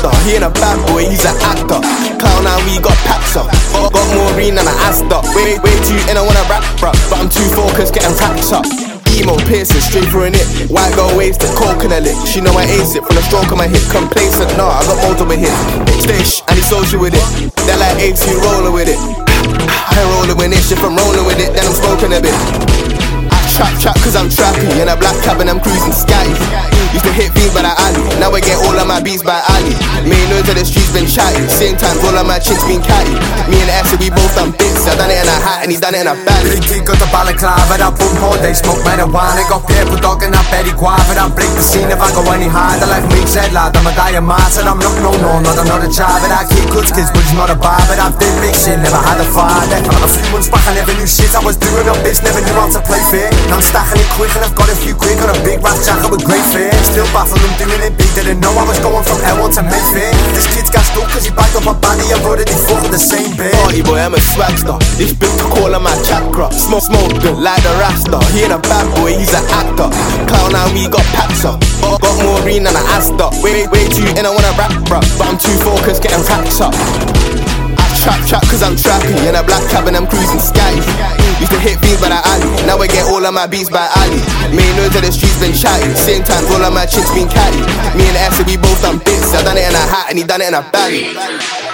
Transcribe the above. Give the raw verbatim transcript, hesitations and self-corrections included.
raster. He ain't a bad boy, he's an actor. Clown and we got packs up. Got, got more green than an Asda. Way, way too in, I wanna rap, bruh, but I'm too focused, getting racks up. Emo piercing, straight through an it. White girl wasted, coke in a lick. She know I ace it, from the stroke of my hip. Complacent, nah, I got multiple hits. Stay sh, and he's social with it. They're like apes, you rolling with it. I rollin' with it, if I'm rolling with it, then I'm smoking a bit. Trap, trap, cause I'm trappy. In a black cab and I'm cruising scatty. Used to hit beats by the alley. Now I get all of my beats by Ali. Main noise of the streets been chatty. Same time, all of my chicks been catty. Me and Esther, we both done bits. I done it in a hat and he done it in a bag. Big kid got the balaclava, that bump all day. Smoke marijuana, got paper dog and that Betty Guava. That break the scene if I go any harder. Like Mick said, lad, I'm a dying martyr. I'm not, no, no, not another child. But I keep good kids, but he's not a barber. I've did big shit, never had a father. A few months back I never knew shit. I was doing a bits, never knew how to play fair. Now I'm stacking it quick and I've got a few quick on a big rap jacket with great fear. Still baffled them doing it big, didn't know I was going from L one to Mayfair. This kid's gassed up cause he backed up a baddie and brother they fuck with the same bear. Party boy, I'm a swagster. This bitch to call him my chakra. Smoke, smoke good like the rasta. He ain't a bad boy, he's an actor. Clown and we got packs up. Got, got more green than an Asda. Way, way too in, I wanna rap, bruh, but I'm too focused, getting racks up. Trap, trap, cause I'm trappy. In a black cab and I'm cruising scatty. Used to hit beats by the alley. Now I get all of my beats by Ali. Main noise of the streets been chatty. Same time, all of my chicks been catty. Me and Esther, we both done bits. I done it in a hat and he done it in a baggy.